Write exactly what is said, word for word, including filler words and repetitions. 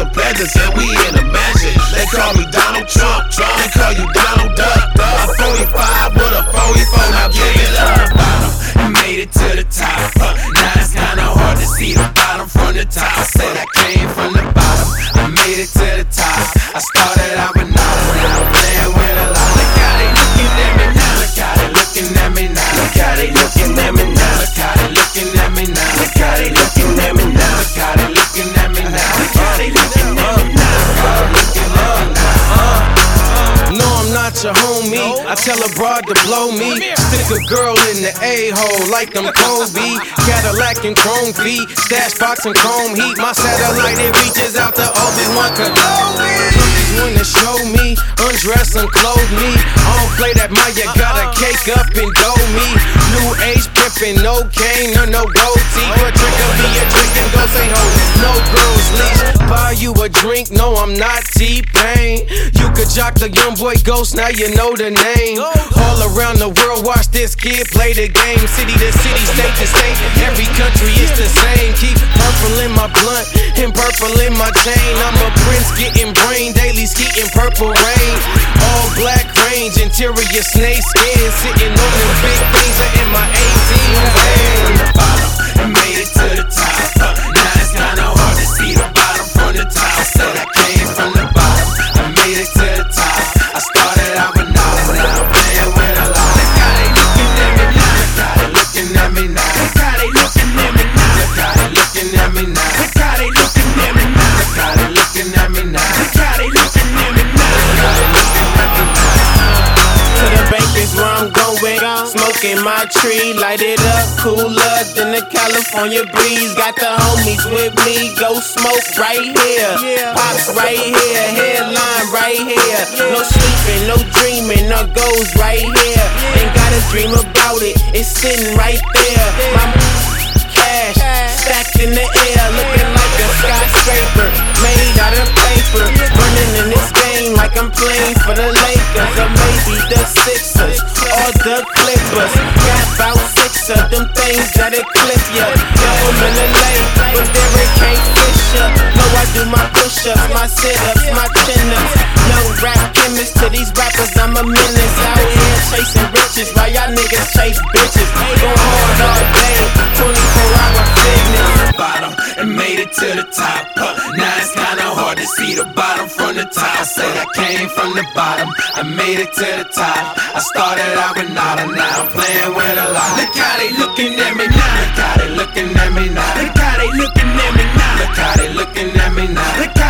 some pleasures and we in a mansion. They call me Donald Trump, Trump. They call you Donald Duck, Duck. I'm forty-five with a forty-four, now give it up. I made it to the top, uh, now it's kinda hard to see the bottom from the top. I said I came from the bottom, I made it to the top. I started out with nada, now I'm playing with a lot. Look how they looking at me now, look how they looking at me now. Look how they looking at me now, look how they looking at me now. Look how they looking at me now, look how they looking at me now. Look how they looking at me now, look how they looking at me now. No, I'm not your homie. I tell a broad to blow me. Stick a girl in the A-hole like them Kobe. Cadillac and chrome feet, stash box and chrome heat. My satellite, it reaches out to Obi-Wan Kenobi. Wanna show me, undress and clothe me. I don't play that Maya, gotta cake up and dough me. New age pimpin', no cane or no goatee. But trick or be a trick and go say ho. No girls leash, buy you a drink, no I'm not T-Pain. You could jock the young boy Ghost, now you know the name. All around the world, watch this kid play the game. City to city, state to state, every country is the same. Keep purple in my blunt and purple in my chain. I'm a prince getting brain daily. Skeeting purple rain, all black range, interior snake skin, sitting on them big things in my eighteen van. I made it to the top, uh, now it's kinda hard to see the bottom from the top. I said I came from the bottom, I made it to the top. I started out with nada, now I'm playing with a lot. Look how they looking at me now, look how they looking at me now. Look how they looking at me now, look how they looking at me now. Look how they looking at me now, look how they looking at me now. Look how they looking. To the bank is where I'm going, smoking my tree, light it up, cooler than the California breeze. Got the homies with me, go smoke right here, pops right here, headline right here. No sleeping, no dreaming, no goals right here. Ain't gotta dream about it, it's sitting right there. My cash stacked in the air, looking like a skyscraper made out of paper. Running in this game like I'm playing for the Lakers or maybe the Sixers or the Clippers. Got about six of them things that'll clip ya. Yo, I'm in the lane, but Derek can't fish ya. No, I do my push-ups, my sit-ups, my chin-ups. Young rap chemist to these rappers, I'm a menace. Out here chasing riches while y'all niggas chase bitches. Going hard all day, twenty-four hour fitness. Bottom and made it to the top, uh, now it's kinda hard to see the bottom from the top. I said I came from the bottom, I made it to the top. I started out with nada, now I'm playing with a lot. Look how they looking at me now, look how they looking at me now. Look how they looking at me now, look how they looking at me now. Look